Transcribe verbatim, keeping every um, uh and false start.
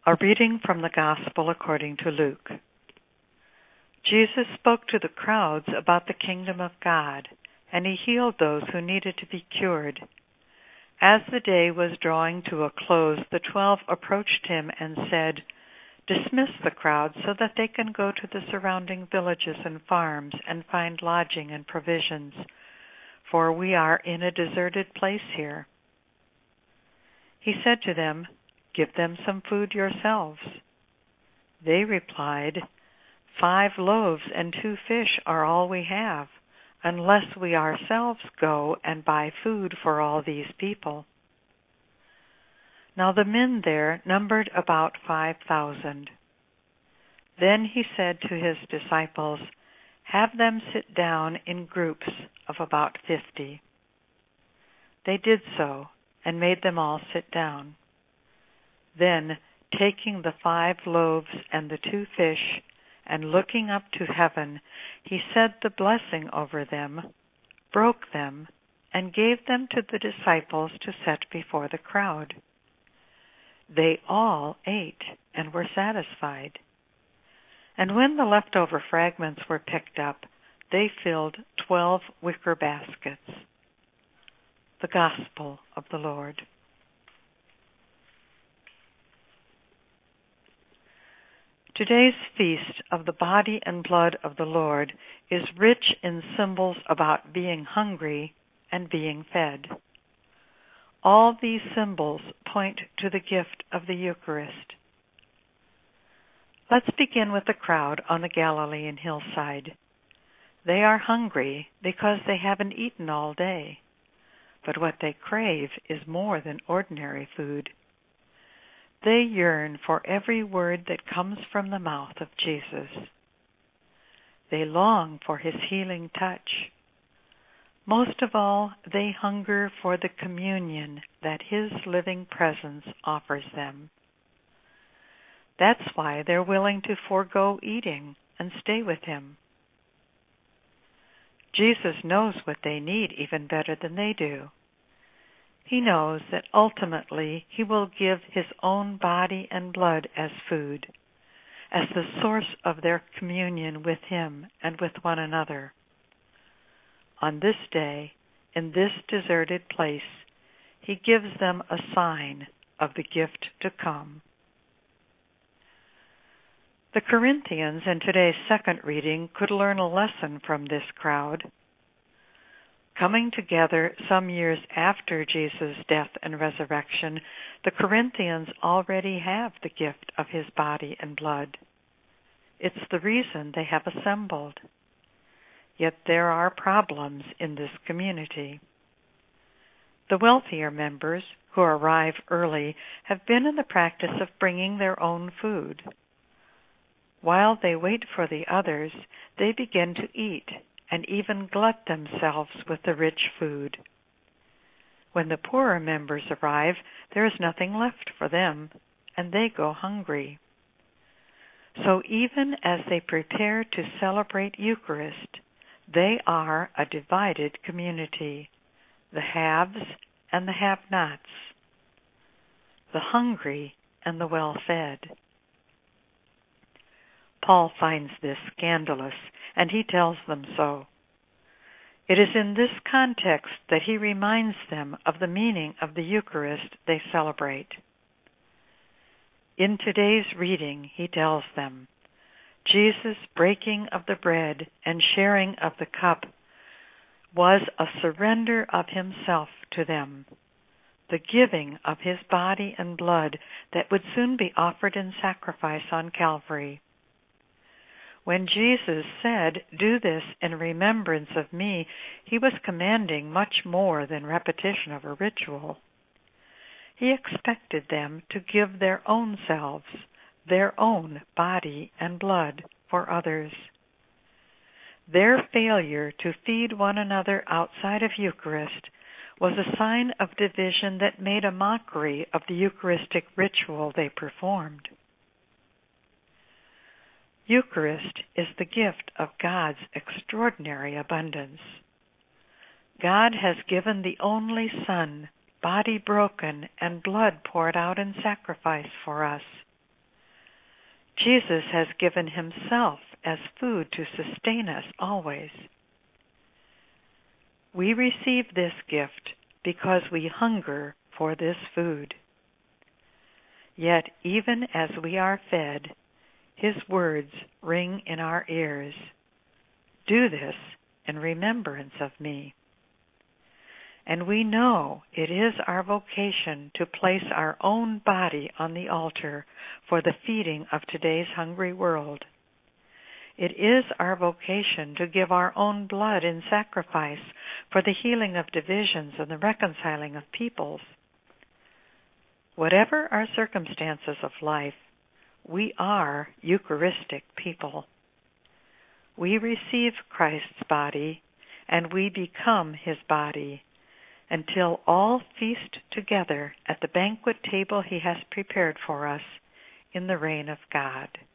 A reading from the Gospel according to Luke. Jesus spoke to the crowds about the kingdom of God, and he healed those who needed to be cured. As the day was drawing to a close, the twelve approached him and said, "Dismiss the crowd so that they can go to the surrounding villages and farms and find lodging and provisions, for we are in a deserted place here." He said to them, "Give them some food yourselves." They replied, "Five loaves and two fish are all we have, unless we ourselves go and buy food for all these people." Now the men there numbered about five thousand. Then he said to his disciples, "Have them sit down in groups of about fifty." They did so, and made them all sit down. Then, taking the five loaves and the two fish, and looking up to heaven, he said the blessing over them, broke them, and gave them to the disciples to set before the crowd. They all ate and were satisfied. And when the leftover fragments were picked up, they filled twelve wicker baskets. The Gospel of the Lord. Today's feast of the body and blood of the Lord is rich in symbols about being hungry and being fed. All these symbols point to the gift of the Eucharist. Let's begin with the crowd on the Galilean hillside. They are hungry because they haven't eaten all day, but what they crave is more than ordinary food. They yearn for every word that comes from the mouth of Jesus. They long for his healing touch. Most of all, they hunger for the communion that his living presence offers them. That's why they're willing to forego eating and stay with him. Jesus knows what they need even better than they do. He knows that ultimately he will give his own body and blood as food, as the source of their communion with him and with one another. On this day, in this deserted place, he gives them a sign of the gift to come. The Corinthians in today's second reading could learn a lesson from this crowd. Coming together some years after Jesus' death and resurrection, the Corinthians already have the gift of his body and blood. It's the reason they have assembled. Yet there are problems in this community. The wealthier members, who arrive early, have been in the practice of bringing their own food. While they wait for the others, they begin to eat and even glut themselves with the rich food. When the poorer members arrive, there is nothing left for them, and they go hungry. So even as they prepare to celebrate Eucharist, they are a divided community, the haves and the have-nots, the hungry and the well-fed. Paul finds this scandalous, and he tells them so. It is in this context that he reminds them of the meaning of the Eucharist they celebrate. In today's reading, he tells them, Jesus' breaking of the bread and sharing of the cup was a surrender of himself to them, the giving of his body and blood that would soon be offered in sacrifice on Calvary. When Jesus said, "Do this in remembrance of me," he was commanding much more than repetition of a ritual. He expected them to give their own selves, their own body and blood for others. Their failure to feed one another outside of Eucharist was a sign of division that made a mockery of the Eucharistic ritual they performed. Eucharist is the gift of God's extraordinary abundance. God has given the only Son, body broken and blood poured out in sacrifice for us. Jesus has given himself as food to sustain us always. We receive this gift because we hunger for this food. Yet even as we are fed, his words ring in our ears, "Do this in remembrance of me." And we know it is our vocation to place our own body on the altar for the feeding of today's hungry world. It is our vocation to give our own blood in sacrifice for the healing of divisions and the reconciling of peoples. Whatever our circumstances of life, we are Eucharistic people. We receive Christ's body and we become his body, until all feast together at the banquet table he has prepared for us in the reign of God.